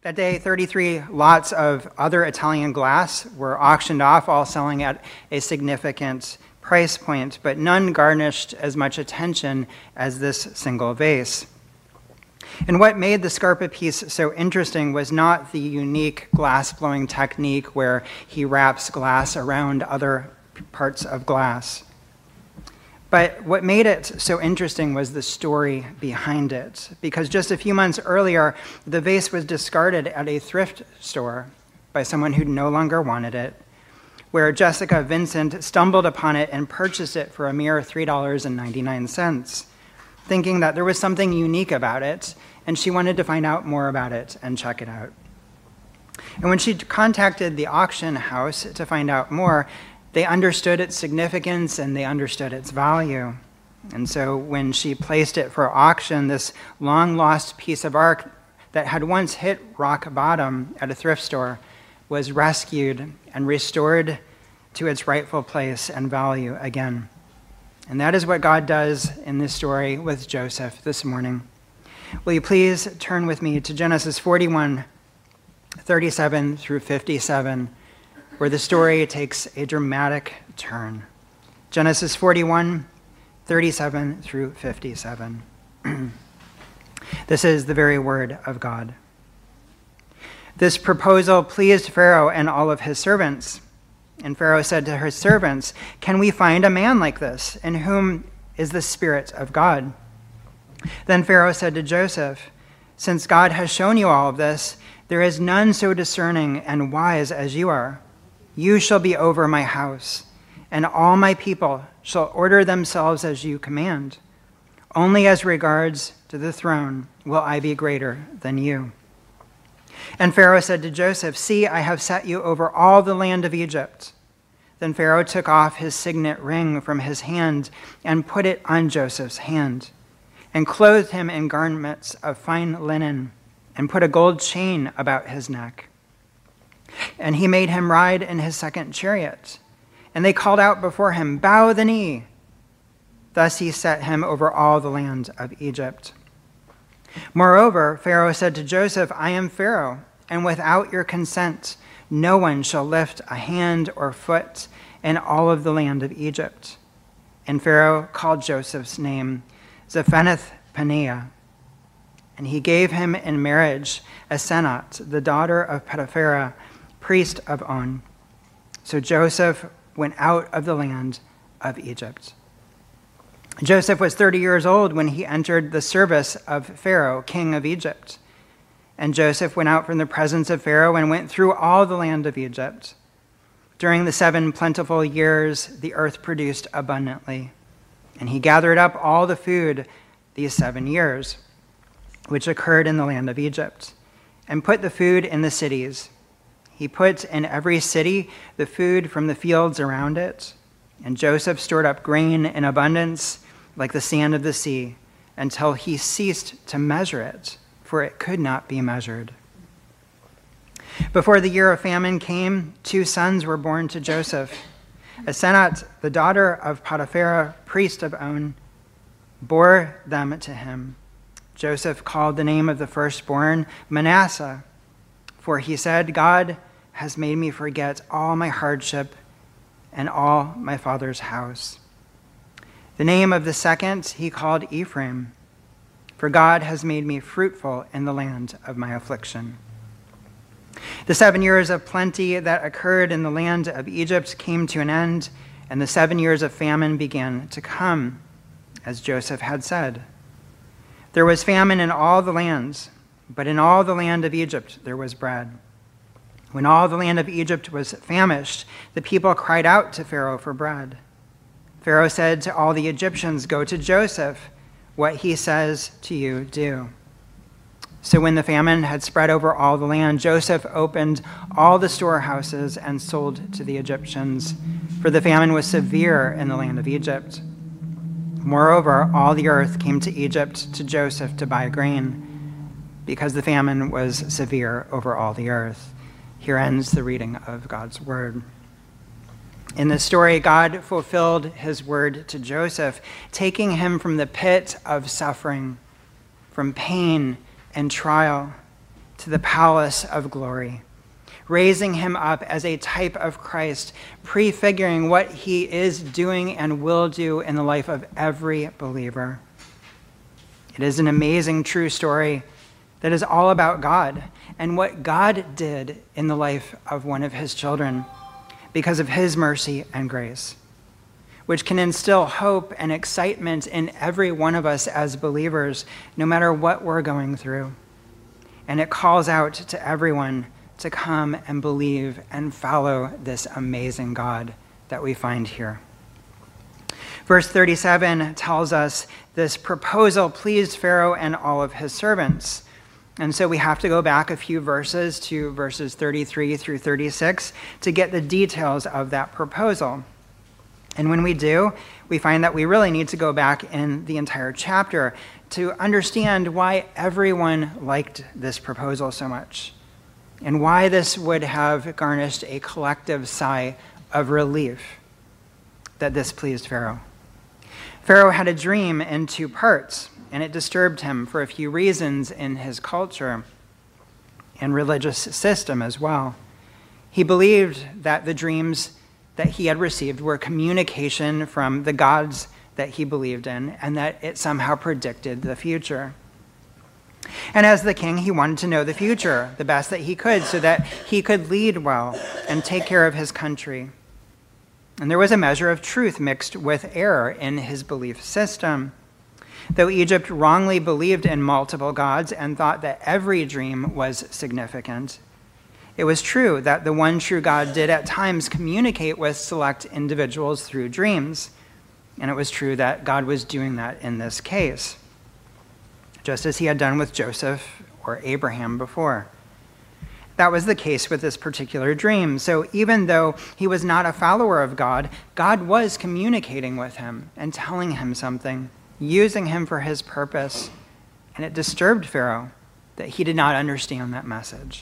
That day, 33 lots of other Italian glass were auctioned off, all selling at a significant price point, but none garnished as much attention as this single vase. And what made the Scarpa piece so interesting was not the unique glass-blowing technique where he wraps glass around other parts of glass. But what made it so interesting was the story behind it, because just a few months earlier, the vase was discarded at a thrift store by someone who no longer wanted it, where Jessica Vincent stumbled upon it and purchased it for a mere $3.99, thinking that there was something unique about it, and she wanted to find out more about it and check it out. And when she contacted the auction house to find out more, they understood its significance and they understood its value. And so when she placed it for auction, this long-lost piece of art that had once hit rock bottom at a thrift store was rescued and restored to its rightful place and value again. And that is what God does in this story with Joseph this morning. Will you please turn with me to Genesis 41, 37 through 57, where the story takes a dramatic turn. Genesis 41, 37 through 57. This is the very word of God. This proposal pleased Pharaoh and all of his servants. And Pharaoh said to his servants, "Can we find a man like this, in whom is the Spirit of God?" Then Pharaoh said to Joseph, "Since God has shown you all of this, there is none so discerning and wise as you are. You shall be over my house, and all my people shall order themselves as you command. Only as regards to the throne will I be greater than you." And Pharaoh said to Joseph, "See, I have set you over all the land of Egypt." Then Pharaoh took off his signet ring from his hand and put it on Joseph's hand, and clothed him in garments of fine linen, and put a gold chain about his neck. And he made him ride in his second chariot. And they called out before him, "Bow the knee." Thus he set him over all the land of Egypt. Moreover, Pharaoh said to Joseph, "I am Pharaoh, and without your consent, no one shall lift a hand or foot in all of the land of Egypt." And Pharaoh called Joseph's name Zaphenath-Paneah. And he gave him in marriage Asenath, the daughter of Potiphera, priest of On. So Joseph went out of the land of Egypt. Joseph was 30 years old when he entered the service of Pharaoh, king of Egypt. And Joseph went out from the presence of Pharaoh and went through all the land of Egypt. During the 7 plentiful years, the earth produced abundantly. And he gathered up all the food these 7 years, which occurred in the land of Egypt, and put the food in the cities. He put in every city the food from the fields around it. And Joseph stored up grain in abundance, like the sand of the sea, until he ceased to measure it, for it could not be measured. Before the year of famine came, 2 sons were born to Joseph. Asenath, the daughter of Potiphera, priest of On, bore them to him. Joseph called the name of the firstborn Manasseh, for he said, "God has made me forget all my hardship and all my father's house." The name of the second he called Ephraim, for God has made me fruitful in the land of my affliction. The 7 years of plenty that occurred in the land of Egypt came to an end, and the 7 years of famine began to come, as Joseph had said. There was famine in all the lands, but in all the land of Egypt there was bread. When all the land of Egypt was famished, the people cried out to Pharaoh for bread. Pharaoh said to all the Egyptians, "Go to Joseph. What he says to you, do." So when the famine had spread over all the land, Joseph opened all the storehouses and sold to the Egyptians, for the famine was severe in the land of Egypt. Moreover, all the earth came to Egypt to Joseph to buy grain, because the famine was severe over all the earth. Here ends the reading of God's word. In this story, God fulfilled his word to Joseph, taking him from the pit of suffering, from pain and trial, to the palace of glory, raising him up as a type of Christ, prefiguring what he is doing and will do in the life of every believer. It is an amazing true story that is all about God and what God did in the life of one of his children because of his mercy and grace, which can instill hope and excitement in every one of us as believers, no matter what we're going through. And it calls out to everyone to come and believe and follow this amazing God that we find here. Verse 37 tells us this proposal pleased Pharaoh and all of his servants. And so we have to go back a few verses to verses 33 through 36 to get the details of that proposal. And when we do, we find that we really need to go back in the entire chapter to understand why everyone liked this proposal so much and why this would have garnished a collective sigh of relief that this pleased Pharaoh. Pharaoh had a dream in two parts, and it disturbed him for a few reasons in his culture and religious system as well. He believed that the dreams that he had received were communication from the gods that he believed in, and that it somehow predicted the future. And as the king, he wanted to know the future the best that he could so that he could lead well and take care of his country. And there was a measure of truth mixed with error in his belief system. Though Egypt wrongly believed in multiple gods and thought that every dream was significant, it was true that the one true God did at times communicate with select individuals through dreams. And it was true that God was doing that in this case, just as he had done with Joseph or Abraham before. That was the case with this particular dream. So even though he was not a follower of God, God was communicating with him and telling him something, using him for his purpose. And it disturbed Pharaoh that he did not understand that message.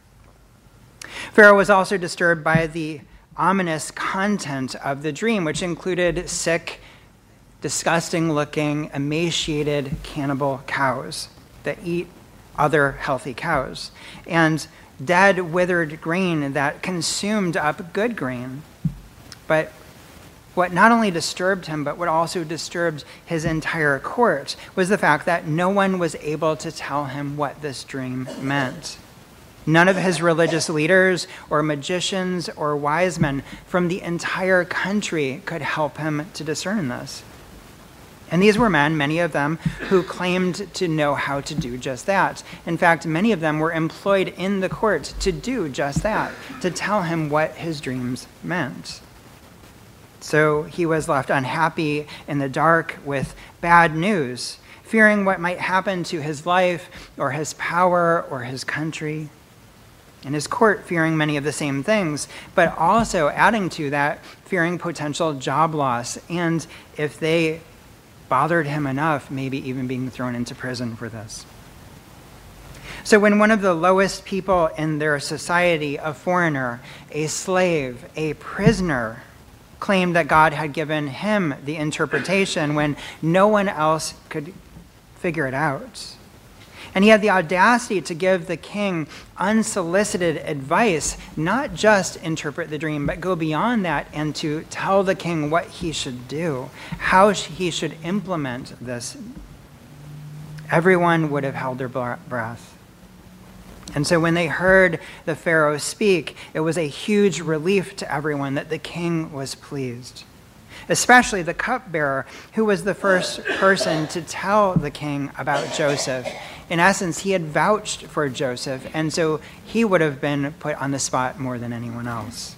Pharaoh was also disturbed by the ominous content of the dream, which included sick, disgusting-looking, emaciated, cannibal cows that eat other healthy cows, and dead, withered grain that consumed up good grain. But what not only disturbed him, but what also disturbed his entire court was the fact that no one was able to tell him what this dream meant. None of his religious leaders or magicians or wise men from the entire country could help him to discern this. And these were men, many of them, who claimed to know how to do just that. In fact, many of them were employed in the court to do just that, to tell him what his dreams meant. So he was left unhappy in the dark with bad news, fearing what might happen to his life or his power or his country. And his court fearing many of the same things, but also adding to that, fearing potential job loss. And if they bothered him enough, maybe even being thrown into prison for this. So when one of the lowest people in their society, a foreigner, a slave, a prisoner, claimed that God had given him the interpretation when no one else could figure it out, and he had the audacity to give the king unsolicited advice, not just interpret the dream, but go beyond that and to tell the king what he should do, how he should implement this, everyone would have held their breath. And so when they heard the Pharaoh speak, it was a huge relief to everyone that the king was pleased, especially the cupbearer, who was the first person to tell the king about Joseph. In essence, he had vouched for Joseph, and so he would have been put on the spot more than anyone else.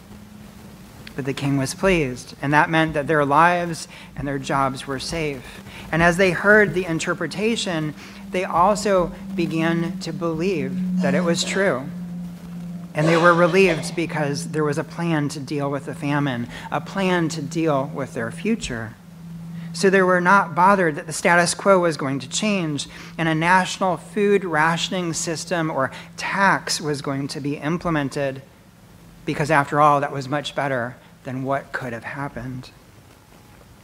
But the king was pleased, and that meant that their lives and their jobs were safe. And as they heard the interpretation, they also began to believe that it was true. And they were relieved because there was a plan to deal with the famine, a plan to deal with their future. So they were not bothered that the status quo was going to change and a national food rationing system or tax was going to be implemented, because after all, that was much better than what could have happened.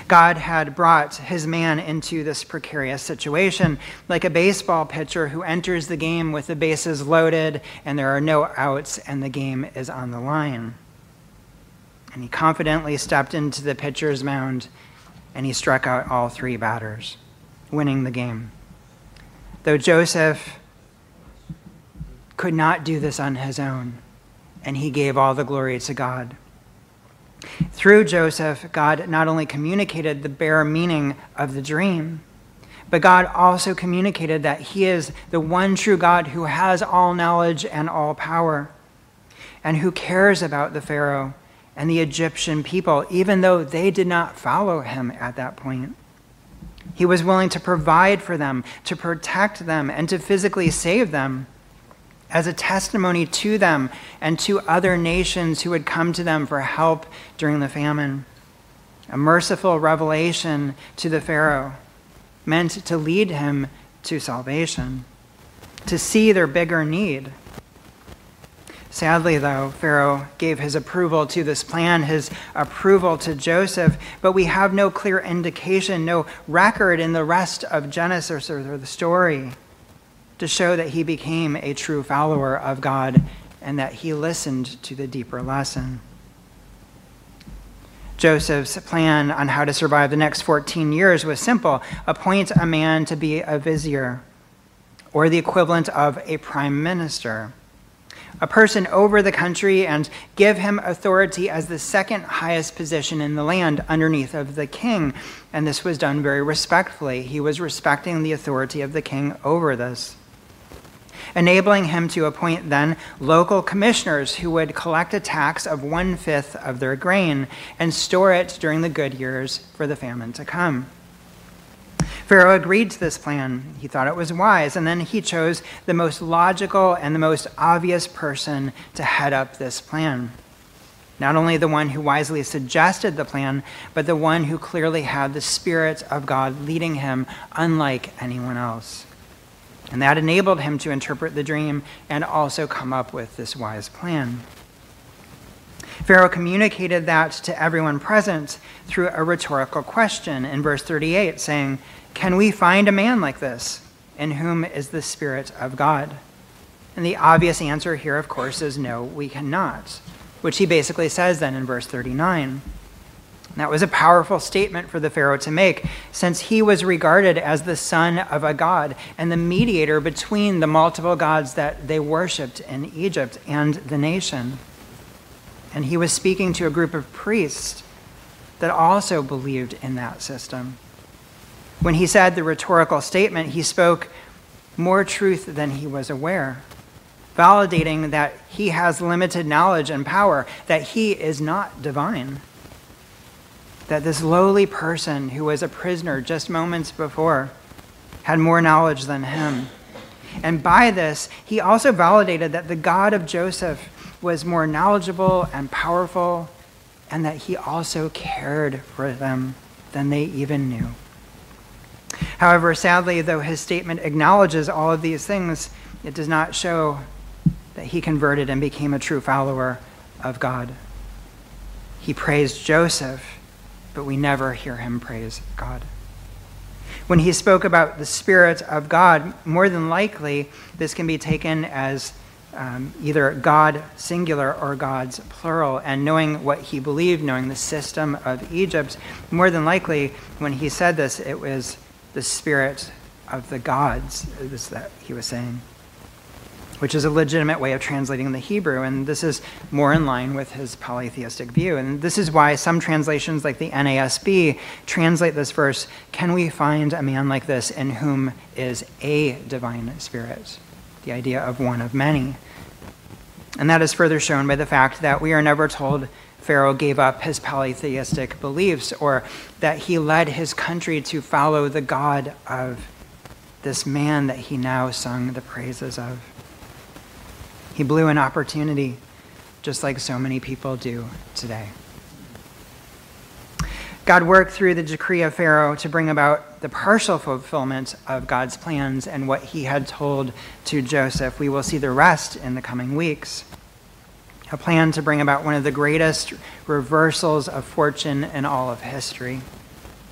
God had brought his man into this precarious situation, like a baseball pitcher who enters the game with the bases loaded and there are no outs and the game is on the line. And he confidently stepped into the pitcher's mound and he struck out all 3 batters, winning the game. Though Joseph could not do this on his own, and he gave all the glory to God. Through Joseph, God not only communicated the bare meaning of the dream, but God also communicated that he is the one true God who has all knowledge and all power, and who cares about the Pharaoh and the Egyptian people, even though they did not follow him at that point. He was willing to provide for them, to protect them, and to physically save them as a testimony to them and to other nations who would come to them for help during the famine. A merciful revelation to the Pharaoh meant to lead him to salvation, to see their bigger need. Sadly, though, Pharaoh gave his approval to this plan, his approval to Joseph, but we have no clear indication, no record in the rest of Genesis or the story to show that he became a true follower of God and that he listened to the deeper lesson. Joseph's plan on how to survive the next 14 years was simple: appoint a man to be a vizier, or the equivalent of a prime minister, a person over the country, and give him authority as the second highest position in the land underneath of the king. And this was done very respectfully. He was respecting the authority of the king over this, enabling him to appoint then local commissioners who would collect a tax of 1/5 of their grain and store it during the good years for the famine to come. Pharaoh agreed to this plan. He thought it was wise, and then he chose the most logical and the most obvious person to head up this plan. Not only the one who wisely suggested the plan, but the one who clearly had the Spirit of God leading him, unlike anyone else. And that enabled him to interpret the dream and also come up with this wise plan. Pharaoh communicated that to everyone present through a rhetorical question in verse 38, saying, "Can we find a man like this, in whom is the Spirit of God?" And the obvious answer here, of course, is no, we cannot, which he basically says then in verse 39. That was a powerful statement for the Pharaoh to make, since he was regarded as the son of a god and the mediator between the multiple gods that they worshipped in Egypt and the nation. And he was speaking to a group of priests that also believed in that system. When he said the rhetorical statement, he spoke more truth than he was aware, validating that he has limited knowledge and power, that he is not divine, that this lowly person who was a prisoner just moments before had more knowledge than him. And by this, he also validated that the God of Joseph was more knowledgeable and powerful, and that he also cared for them than they even knew. However, sadly, though his statement acknowledges all of these things, it does not show that he converted and became a true follower of God. He praised Joseph, but we never hear him praise God. When he spoke about the Spirit of God, more than likely this can be taken as either God singular or God's plural. And knowing what he believed, knowing the system of Egypt, more than likely when he said this, it was the Spirit of the gods that he was saying, which is a legitimate way of translating the Hebrew, and this is more in line with his polytheistic view. And this is why some translations, like the NASB, translate this verse, "Can we find a man like this in whom is a divine spirit?" The idea of one of many. And that is further shown by the fact that we are never told Pharaoh gave up his polytheistic beliefs or that he led his country to follow the God of this man that he now sung the praises of. He blew an opportunity, just like so many people do today. God worked through the decree of Pharaoh to bring about the partial fulfillment of God's plans and what he had told to Joseph. We will see the rest in the coming weeks. A plan to bring about one of the greatest reversals of fortune in all of history.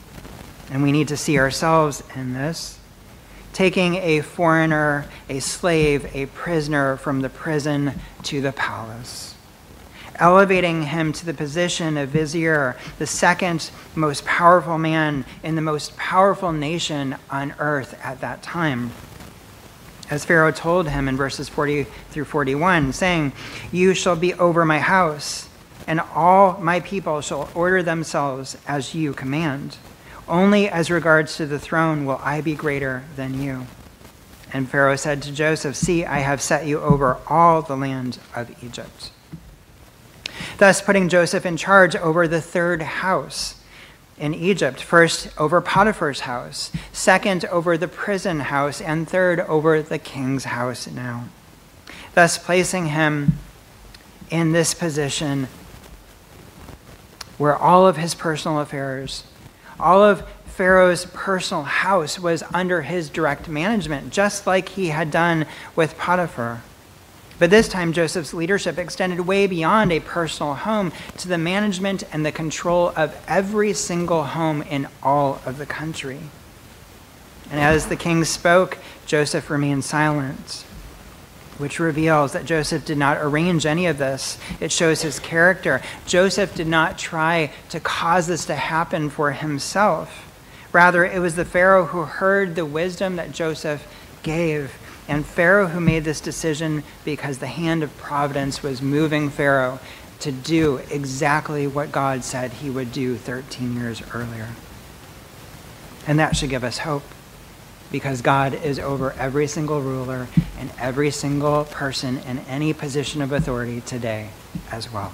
And we need to see ourselves in this. Taking a foreigner, a slave, a prisoner from the prison to the palace. Elevating him to the position of vizier, the second most powerful man in the most powerful nation on earth at that time. As Pharaoh told him in verses 40 through 41, saying, "You shall be over my house, and all my people shall order themselves as you command. Only as regards to the throne will I be greater than you." And Pharaoh said to Joseph, "See, I have set you over all the land of Egypt." Thus putting Joseph in charge over the third house in Egypt, first over Potiphar's house, second over the prison house, and third over the king's house now. Thus placing him in this position where all of his personal affairs, all of Pharaoh's personal house was under his direct management, just like he had done with Potiphar. But this time, Joseph's leadership extended way beyond a personal home to the management and the control of every single home in all of the country. And as the king spoke, Joseph remained silent, which reveals that Joseph did not arrange any of this. It shows his character. Joseph did not try to cause this to happen for himself. Rather, it was the Pharaoh who heard the wisdom that Joseph gave, and Pharaoh who made this decision because the hand of providence was moving Pharaoh to do exactly what God said he would do 13 years earlier. And that should give us hope, because God is over every single ruler and every single person in any position of authority today as well.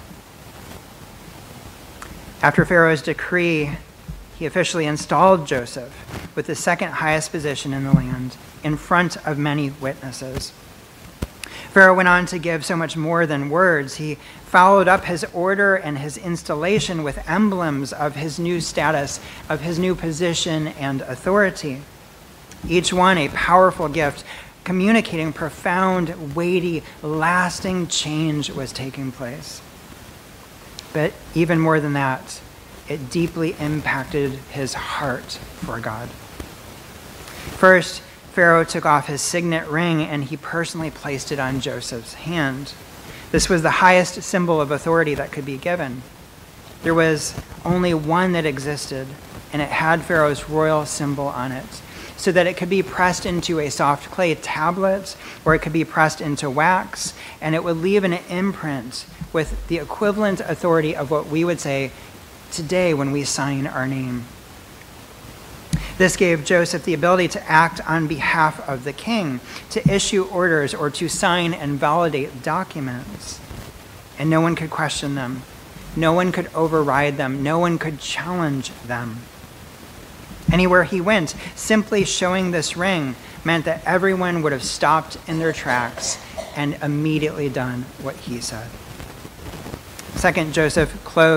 After Pharaoh's decree, he officially installed Joseph with the second highest position in the land, in front of many witnesses. Pharaoh went on to give so much more than words. He followed up his order and his installation with emblems of his new status, of his new position and authority. Each one a powerful gift, communicating profound, weighty, lasting change was taking place. But even more than that, it deeply impacted his heart for God. First, Pharaoh took off his signet ring and he personally placed it on Joseph's hand. This was the highest symbol of authority that could be given. There was only one that existed, and it had Pharaoh's royal symbol on it, so that it could be pressed into a soft clay tablet, or it could be pressed into wax, and it would leave an imprint with the equivalent authority of what we would say today when we sign our name. This gave Joseph the ability to act on behalf of the king, to issue orders or to sign and validate documents. And no one could question them. No one could override them. No one could challenge them. Anywhere he went, simply showing this ring meant that everyone would have stopped in their tracks and immediately done what he said. Second, Joseph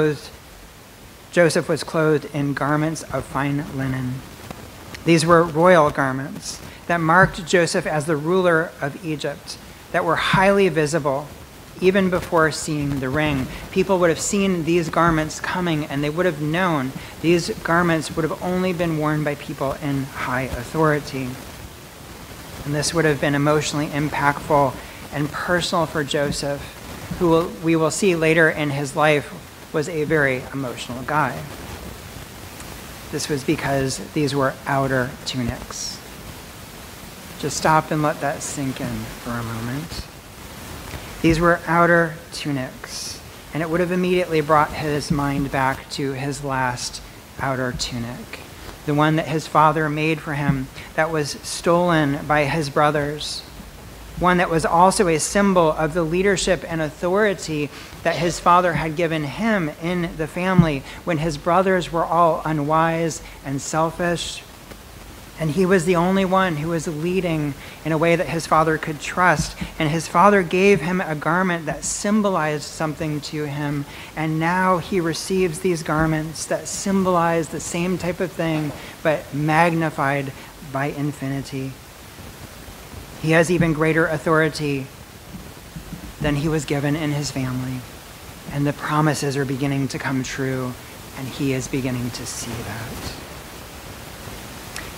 was clothed in garments of fine linen. These were royal garments that marked Joseph as the ruler of Egypt, that were highly visible even before seeing the ring. People would have seen these garments coming, and they would have known these garments would have only been worn by people in high authority. And this would have been emotionally impactful and personal for Joseph, who we will see later in his life was a very emotional guy. This was because these were outer tunics. Just stop and let that sink in for a moment. These were outer tunics, and it would have immediately brought his mind back to his last outer tunic, the one that his father made for him that was stolen by his brothers, one that was also a symbol of the leadership and authority that his father had given him in the family when his brothers were all unwise and selfish. And he was the only one who was leading in a way that his father could trust. And his father gave him a garment that symbolized something to him. And now he receives these garments that symbolize the same type of thing, but magnified by infinity. He has even greater authority than he was given in his family. And the promises are beginning to come true, and he is beginning to see that.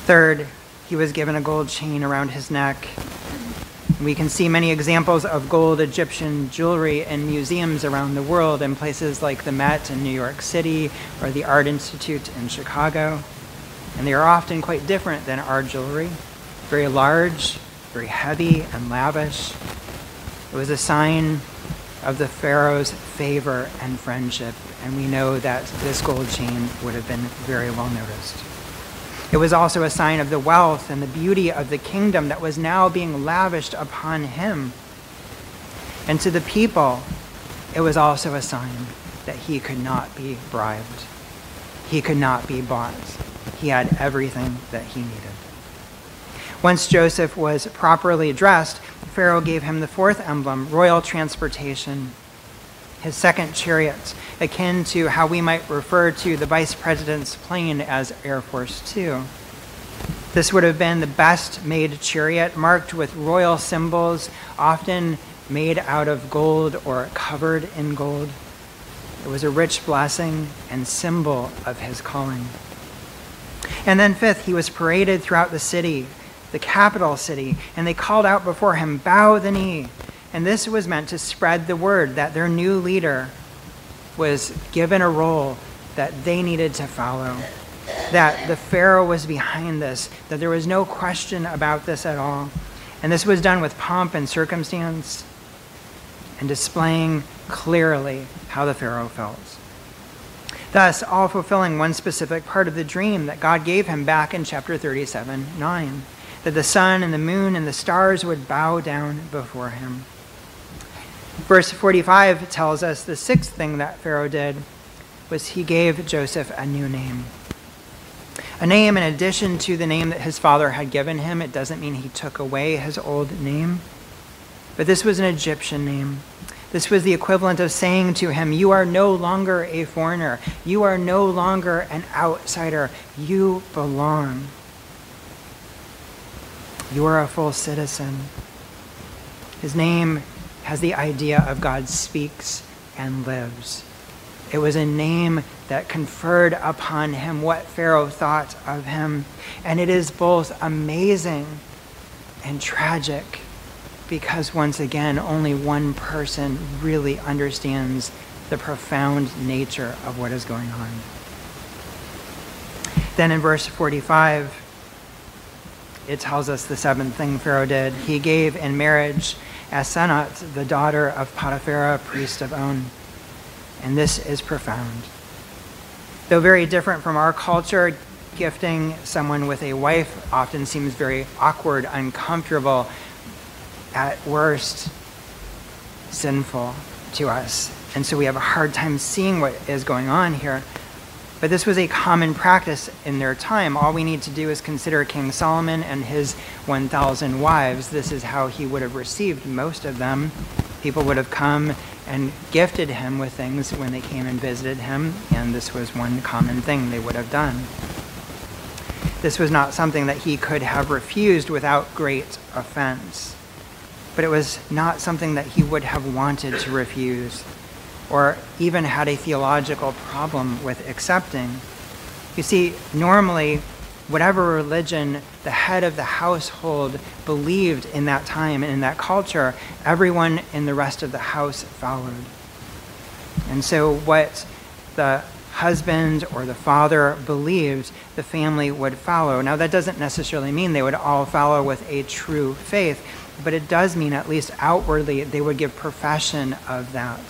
Third, he was given a gold chain around his neck. We can see many examples of gold Egyptian jewelry in museums around the world in places like the Met in New York City or the Art Institute in Chicago. And they are often quite different than our jewelry, very large, very heavy and lavish. It was a sign of the Pharaoh's favor and friendship, and we know that this gold chain would have been very well noticed. It was also a sign of the wealth and the beauty of the kingdom that was now being lavished upon him. And to the people, it was also a sign that he could not be bribed. He could not be bought. He had everything that he needed. Once Joseph was properly dressed, Pharaoh gave him the fourth emblem, royal transportation, his second chariot, akin to how we might refer to the vice president's plane as Air Force Two. This would have been the best made chariot, marked with royal symbols, often made out of gold or covered in gold. It was a rich blessing and symbol of his calling. And then fifth, he was paraded throughout the city, the capital city, and they called out before him, "Bow the knee." And this was meant to spread the word that their new leader was given a role that they needed to follow, that the Pharaoh was behind this, that there was no question about this at all. And this was done with pomp and circumstance and displaying clearly how the Pharaoh felt. Thus, all fulfilling one specific part of the dream that God gave him back in chapter 37:9, that the sun and the moon and the stars would bow down before him. Verse 45 tells us the sixth thing that Pharaoh did was he gave Joseph a new name. A name in addition to the name that his father had given him. It doesn't mean he took away his old name, but this was an Egyptian name. This was the equivalent of saying to him, "You are no longer a foreigner. You are no longer an outsider. You belong. You are a full citizen." His name has the idea of God speaks and lives. It was a name that conferred upon him what Pharaoh thought of him. And it is both amazing and tragic, because once again, only one person really understands the profound nature of what is going on. Then in verse 45, it tells us the seventh thing Pharaoh did. He gave in marriage Asenat, the daughter of Potiphar, priest of On. And this is profound. Though very different from our culture, gifting someone with a wife often seems very awkward, uncomfortable, at worst, sinful to us. And so we have a hard time seeing what is going on here. But this was a common practice in their time. All we need to do is consider King Solomon and his 1,000 wives. This is how he would have received most of them. People would have come and gifted him with things when they came and visited him, and this was one common thing they would have done. This was not something that he could have refused without great offense, but it was not something that he would have wanted to refuse or even had a theological problem with accepting. You see, normally, whatever religion the head of the household believed in that time and in that culture, everyone in the rest of the house followed. And so what the husband or the father believed, the family would follow. Now, that doesn't necessarily mean they would all follow with a true faith, but it does mean, at least outwardly, they would give profession of that.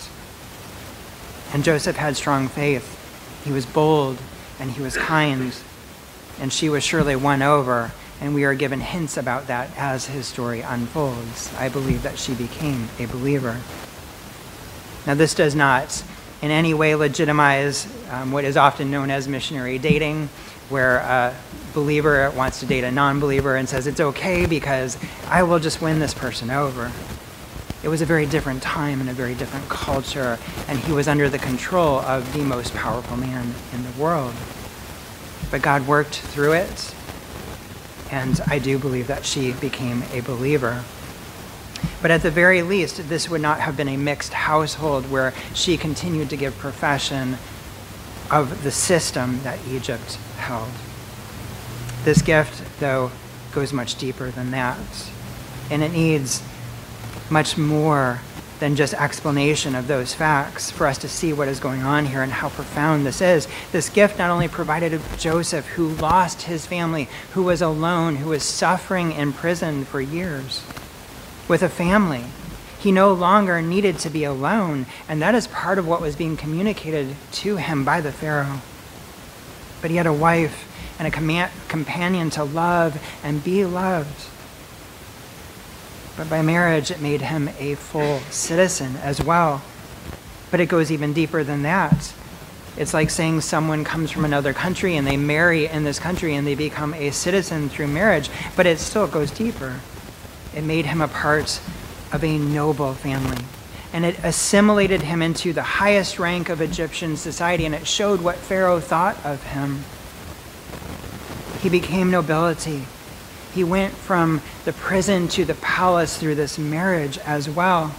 And Joseph had strong faith. He was bold and he was kind, and she was surely won over, and we are given hints about that as his story unfolds. I believe that she became a believer. Now, this does not in any way legitimize what is often known as missionary dating, where a believer wants to date a non-believer and says, it's okay because I will just win this person over. It was a very different time and a very different culture, and he was under the control of the most powerful man in the world. But God worked through it, and I do believe that she became a believer. But at the very least, this would not have been a mixed household where she continued to give profession of the system that Egypt held. This gift, though, goes much deeper than that, and it needs much more than just explanation of those facts for us to see what is going on here and how profound this is. This gift not only provided Joseph, who lost his family, who was alone, who was suffering in prison for years, with a family. He no longer needed to be alone, and that is part of what was being communicated to him by the Pharaoh. But he had a wife and a companion to love and be loved. But by marriage, it made him a full citizen as well. But it goes even deeper than that. It's like saying someone comes from another country and they marry in this country and they become a citizen through marriage, but it still goes deeper. It made him a part of a noble family, and it assimilated him into the highest rank of Egyptian society, and it showed what Pharaoh thought of him. He became nobility. He went from the prison to the palace through this marriage as well.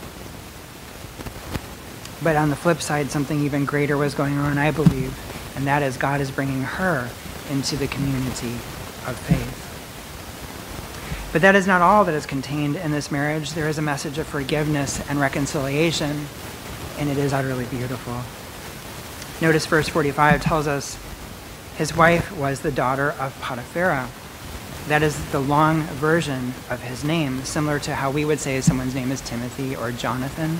But on the flip side, something even greater was going on, I believe, and that is God is bringing her into the community of faith. But that is not all that is contained in this marriage. There is a message of forgiveness and reconciliation, and it is utterly beautiful. Notice verse 45 tells us his wife was the daughter of Potiphera. That is the long version of his name, similar to how we would say someone's name is Timothy or Jonathan.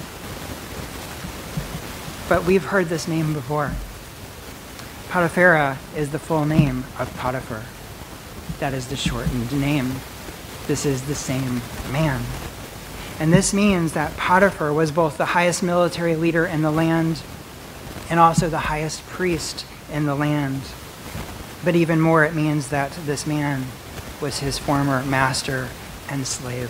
But we've heard this name before. Potiphera is the full name of Potiphar. That is the shortened name. This is the same man. And this means that Potiphar was both the highest military leader in the land and also the highest priest in the land. But even more, it means that this man was his former master and slave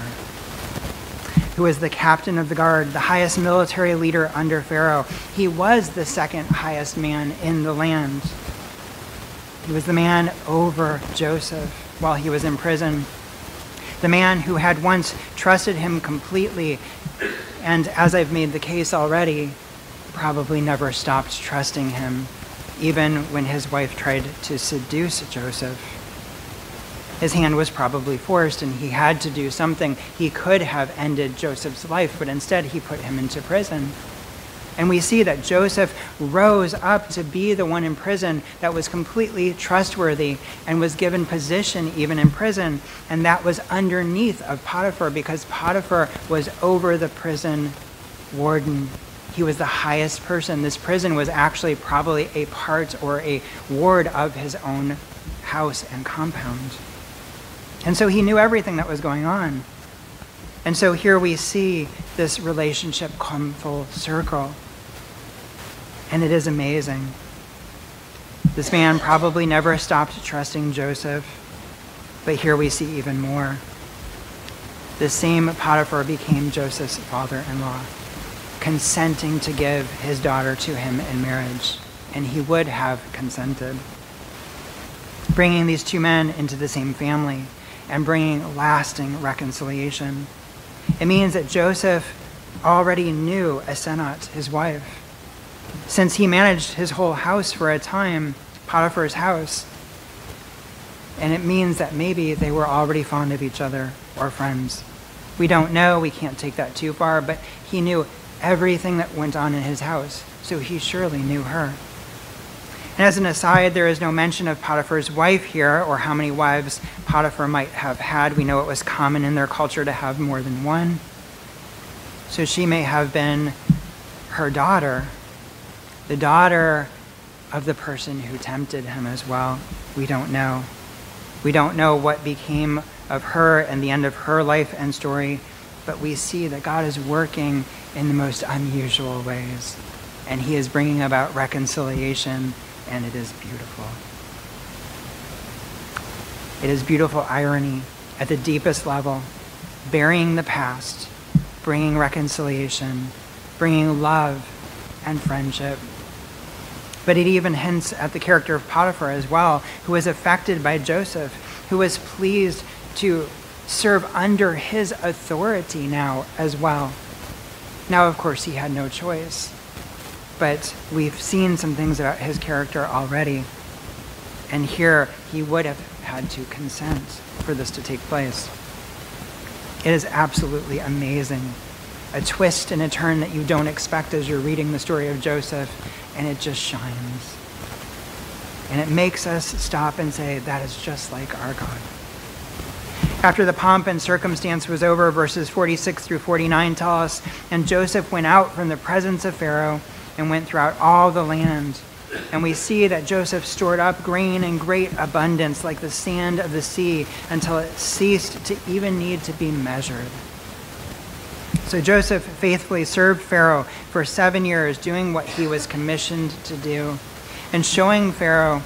owner, who was the captain of the guard, the highest military leader under Pharaoh. He was the second highest man in the land. He was the man over Joseph while he was in prison, the man who had once trusted him completely, and as I've made the case already, probably never stopped trusting him, even when his wife tried to seduce Joseph. His hand was probably forced, and he had to do something. He could have ended Joseph's life, but instead he put him into prison. And we see that Joseph rose up to be the one in prison that was completely trustworthy and was given position even in prison. And that was underneath of Potiphar, because Potiphar was over the prison warden. He was the highest person. This prison was actually probably a part or a ward of his own house and compound. And so he knew everything that was going on. And so here we see this relationship come full circle. And it is amazing. This man probably never stopped trusting Joseph, but here we see even more. The same Potiphar became Joseph's father-in-law, consenting to give his daughter to him in marriage, and he would have consented. Bringing these two men into the same family and bringing lasting reconciliation. It means that Joseph already knew Asenat, his wife, since he managed his whole house for a time, Potiphar's house. And it means that maybe they were already fond of each other or friends. We don't know, we can't take that too far, but he knew everything that went on in his house, so he surely knew her. And as an aside, there is no mention of Potiphar's wife here or how many wives Potiphar might have had. We know it was common in their culture to have more than one. So she may have been her daughter, the daughter of the person who tempted him as well. We don't know. We don't know what became of her and the end of her life and story, but we see that God is working in the most unusual ways, and he is bringing about reconciliation, and it is beautiful. It is beautiful irony at the deepest level, burying the past, bringing reconciliation, bringing love and friendship. But it even hints at the character of Potiphar as well, who was affected by Joseph, who was pleased to serve under his authority now as well. Now, of course, he had no choice, but we've seen some things about his character already. And here he would have had to consent for this to take place. It is absolutely amazing. A twist and a turn that you don't expect as you're reading the story of Joseph, and it just shines. And it makes us stop and say, that is just like our God. After the pomp and circumstance was over, verses 46 through 49 tell us, and Joseph went out from the presence of Pharaoh and went throughout all the land. And we see that Joseph stored up grain in great abundance, like the sand of the sea, until it ceased to even need to be measured. So Joseph faithfully served Pharaoh for 7 years, doing what he was commissioned to do, and showing Pharaoh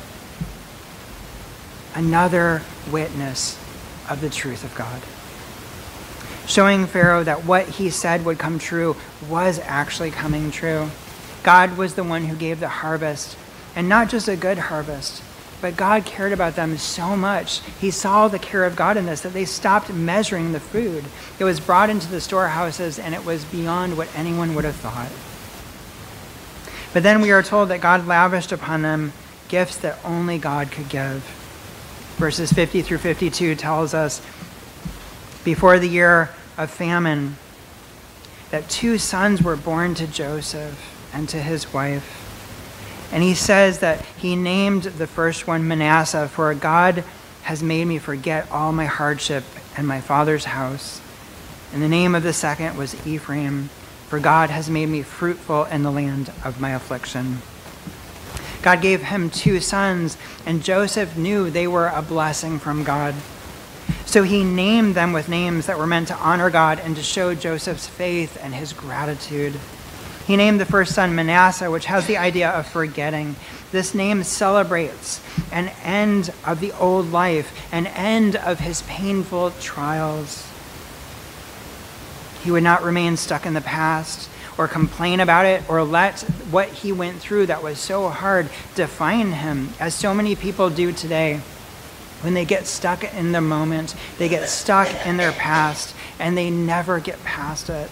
another witness of the truth of God. Showing Pharaoh that what he said would come true was actually coming true. God was the one who gave the harvest, and not just a good harvest, but God cared about them so much. He saw the care of God in this, that they stopped measuring the food. It was brought into the storehouses, and it was beyond what anyone would have thought. But then we are told that God lavished upon them gifts that only God could give. Verses 50 through 52 tells us, before the year of famine, that 2 sons were born to Joseph and to his wife. And he says that he named the first one Manasseh, for God has made me forget all my hardship and my father's house. And the name of the second was Ephraim, for God has made me fruitful in the land of my affliction. God gave him 2 sons, and Joseph knew they were a blessing from God. So he named them with names that were meant to honor God and to show Joseph's faith and his gratitude. He named the first son Manasseh, which has the idea of forgetting. This name celebrates an end of the old life, an end of his painful trials. He would not remain stuck in the past or complain about it or let what he went through that was so hard define him, as so many people do today. When they get stuck in the moment, they get stuck in their past, and they never get past it.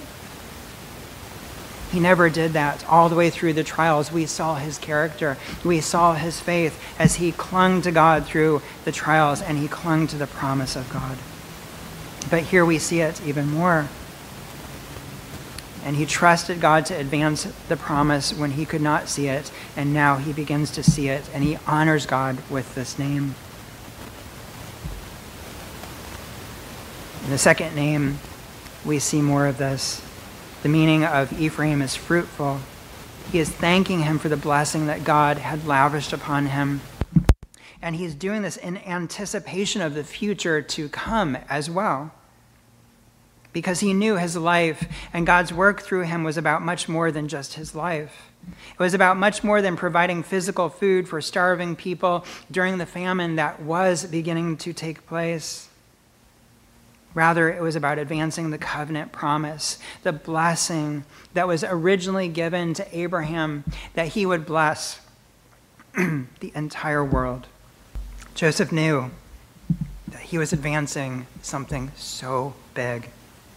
He never did that. All the way through the trials, we saw his character. We saw his faith as he clung to God through the trials, and he clung to the promise of God. But here we see it even more. And he trusted God to advance the promise when he could not see it, and now he begins to see it, and he honors God with this name. In the second name, we see more of this. The meaning of Ephraim is fruitful. He is thanking him for the blessing that God had lavished upon him. And he's doing this in anticipation of the future to come as well. Because he knew his life and God's work through him was about much more than just his life. It was about much more than providing physical food for starving people during the famine that was beginning to take place. Rather, it was about advancing the covenant promise, the blessing that was originally given to Abraham, that he would bless the entire world. Joseph knew that he was advancing something so big.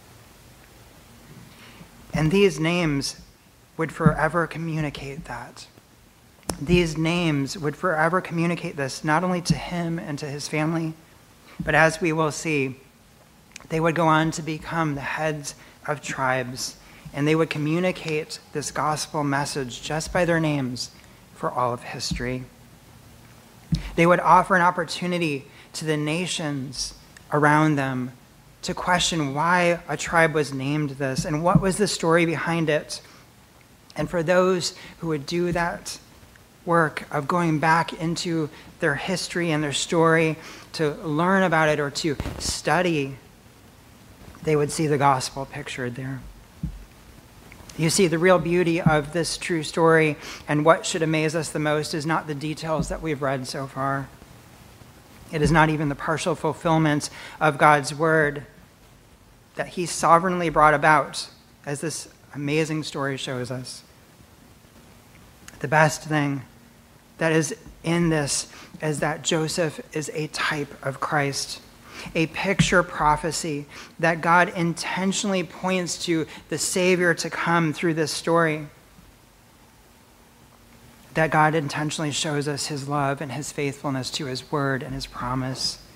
And these names would forever communicate that. These names would forever communicate this, not only to him and to his family, but as we will see, they would go on to become the heads of tribes, and they would communicate this gospel message just by their names for all of history. They would offer an opportunity to the nations around them to question why a tribe was named this and what was the story behind it. And for those who would do that work of going back into their history and their story to learn about it or to study, they would see the gospel pictured there. You see, the real beauty of this true story and what should amaze us the most is not the details that we've read so far. It is not even the partial fulfillment of God's word that he sovereignly brought about, as this amazing story shows us. The best thing that is in this is that Joseph is a type of Christ, a picture prophecy that God intentionally points to the Savior to come through this story. That God intentionally shows us his love and his faithfulness to his word and his promise.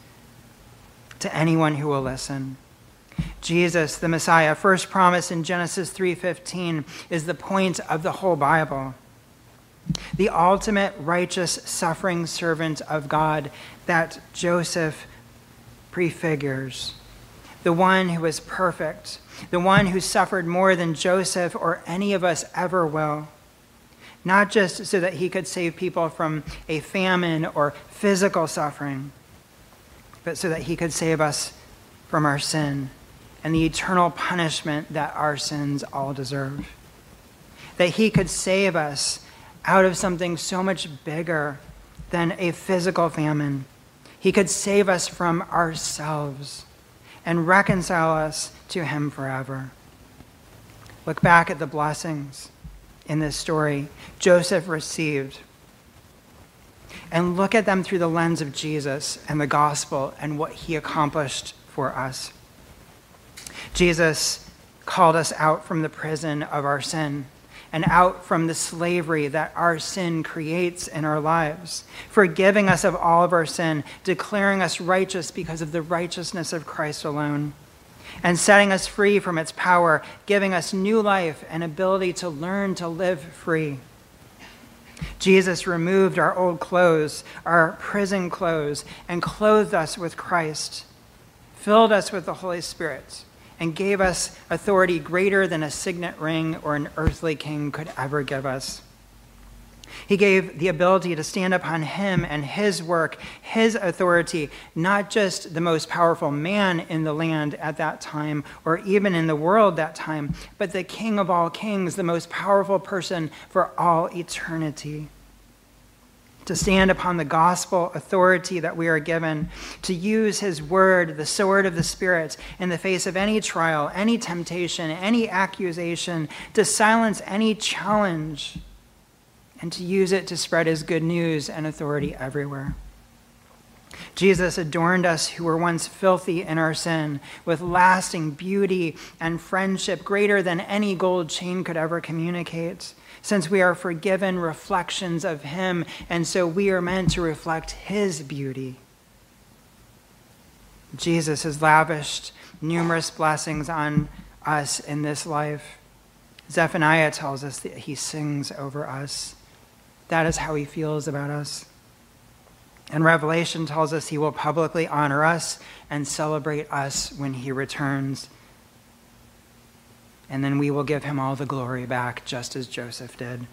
to anyone who will listen. Jesus, the Messiah, first promised in Genesis 3:15, is the point of the whole Bible. The ultimate righteous suffering servant of God that Joseph prefigures. The one who is perfect, the one who suffered more than Joseph or any of us ever will. Not just so that he could save people from a famine or physical suffering, but so that he could save us from our sin and the eternal punishment that our sins all deserve. That he could save us out of something so much bigger than a physical famine. He could save us from ourselves and reconcile us to him forever. Look back at the blessings in this story Joseph received, and look at them through the lens of Jesus and the gospel and what he accomplished for us. Jesus called us out from the prison of our sin and out from the slavery that our sin creates in our lives, forgiving us of all of our sin, declaring us righteous because of the righteousness of Christ alone, and setting us free from its power, giving us new life and ability to learn to live free. Jesus removed our old clothes, our prison clothes, and clothed us with Christ, filled us with the Holy Spirit, and gave us authority greater than a signet ring or an earthly king could ever give us. He gave the ability to stand upon him and his work, his authority, not just the most powerful man in the land at that time or even in the world that time, but the King of all kings, the most powerful person for all eternity. To stand upon the gospel authority that we are given, to use his word, the sword of the Spirit, in the face of any trial, any temptation, any accusation, to silence any challenge, and to use it to spread his good news and authority everywhere. Jesus adorned us who were once filthy in our sin with lasting beauty and friendship greater than any gold chain could ever communicate, since we are forgiven reflections of him, and so we are meant to reflect his beauty. Jesus has lavished numerous blessings on us in this life. Zephaniah tells us that he sings over us. That is how he feels about us. And Revelation tells us he will publicly honor us and celebrate us when he returns. And then we will give him all the glory back, just as Joseph did.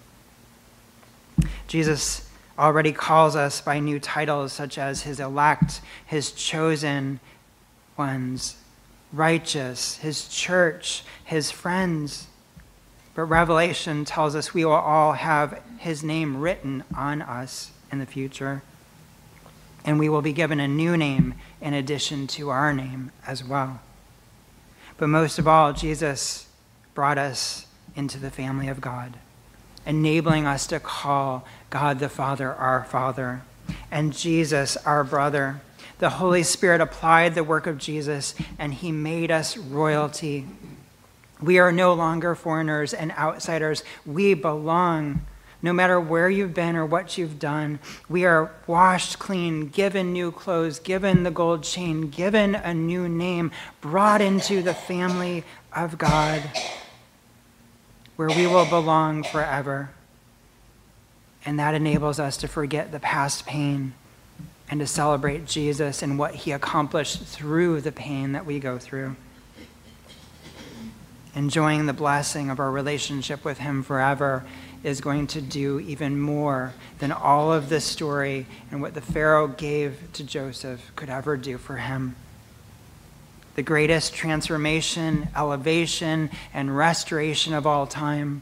Jesus already calls us by new titles such as his elect, his chosen ones, righteous, his church, his friends. But Revelation tells us we will all have his name written on us in the future. And we will be given a new name in addition to our name as well. But most of all, Jesus brought us into the family of God, enabling us to call God the Father our Father and Jesus our brother. The Holy Spirit applied the work of Jesus, and he made us royalty. We are no longer foreigners and outsiders. We belong. No matter where you've been or what you've done, we are washed clean, given new clothes, given the gold chain, given a new name, brought into the family of God, where we will belong forever. And that enables us to forget the past pain and to celebrate Jesus and what he accomplished through the pain that we go through. Enjoying the blessing of our relationship with him forever is going to do even more than all of this story and what the Pharaoh gave to Joseph could ever do for him. The greatest transformation, elevation, and restoration of all time.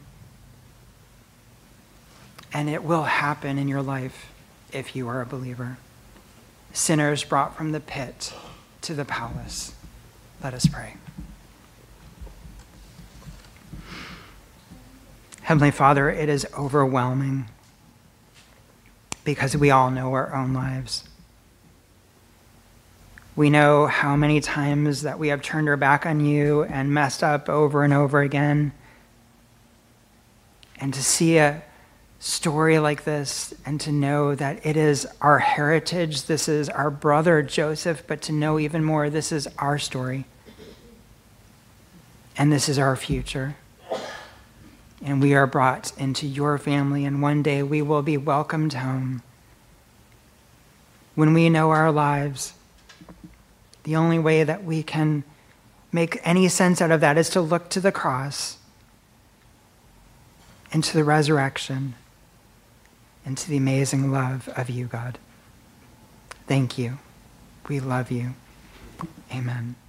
And it will happen in your life if you are a believer. Sinners brought from the pit to the palace. Let us pray. Heavenly Father, it is overwhelming because we all know our own lives. We know how many times that we have turned our back on you and messed up over and over again. And to see story like this and to know that it is our heritage. This is our brother Joseph, but to know even more, this is our story. And this is our future. And we are brought into your family, and one day we will be welcomed home. When we know our lives, the only way that we can make any sense out of that is to look to the cross and to the resurrection and to the amazing love of you, God. Thank you. We love you. Amen.